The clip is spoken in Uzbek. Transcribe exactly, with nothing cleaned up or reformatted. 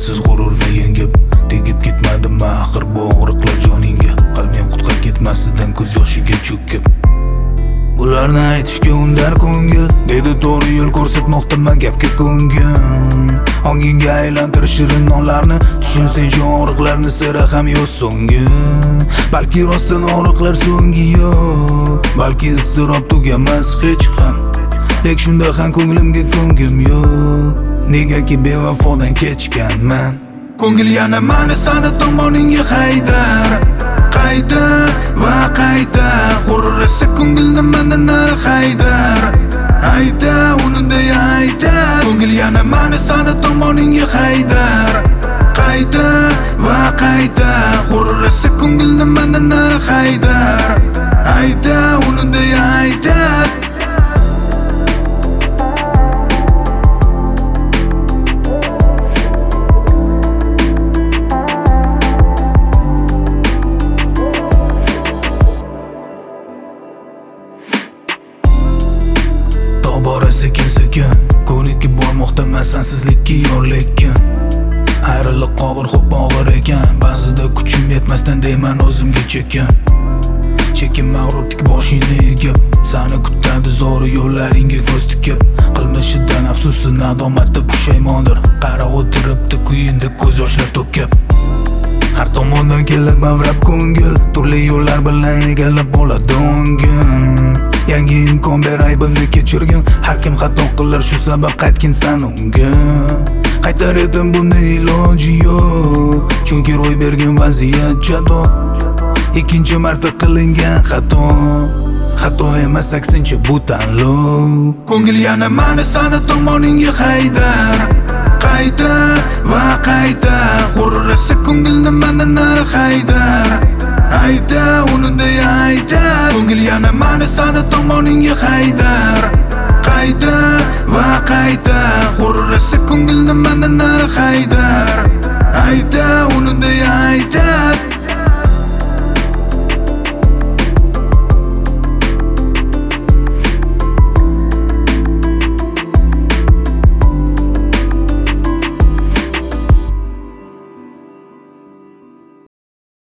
nihoyatsiz g'ururni yengib tegib ketmadim axir bu og'riqlar joningga. Qalbing qutqar ketmasidan ko'z yoshiga cho'kib. Bularni aytishga undar ko'ngil, dedi to'g'ri yo'l ko'rsatmoqdama gapga ko'ngil. Ongingga aylantirish shirin nonlarni, tushunsang shu og'riqlarni sira ham yo'q so'nggi. Balki rostdan og'riqlar so'nggi yo'q, balki iztirob tugamas hech ham. Lek shunda ham ko'nglimga ko'ngim yo'q, negaki bevafodan kechganman. Ko'ngil yana mani sani tomoningga haydar, qayta va qayta. G'urur esa ko'ngilni mendan nari haydar, ayta uni deya ayta. Ko'ngil yana mani sani tomoningga haydar, qayta va qayta. G'urur esa ko'ngilni mendan nari haydar, ayta uni deya ayta. Bora sekin sekin ko'nikib bormoqdaman sensizlikka yor lekin ayriliq og'ir xo'p og'ir ekan. Ba'zida kuchim yetmasdan deyman o'zimga chekin. Chekin mag'rur tik boshingni egib, sani kutadi zo'r yo'llaringga ko'z tikib. Qilmishidan afsusi nadomatda pushaymondir, qarab o'tiribdi kuyinda ko'z yoshlar to'kib. Har tomondan kelib avrab ko'ngil, turli yo'llar bilan egallab oladi o'ngin. Yangi imkon ber, aybimni kechirgin. Har kim xato qilar, shu sabab qaytgin san unga. Qaytar edim buni iloji yo'q, chunki ro'y bergan vaziyat jado. Ikkinchi marta qilingan xato, xato emas aksincha bu tanlov. Ko'ngil yana mani sani tomoningga haydar, qayta va qayta. G'urur esa ko'ngilni mendan nari haydar, ayta uni deya ayta. Ko'ngil yana mani sani tomoningga haydar, qayta va qayta. G'urur esa ko'ngilni mendan nari haydar, ayta uni deya ayta.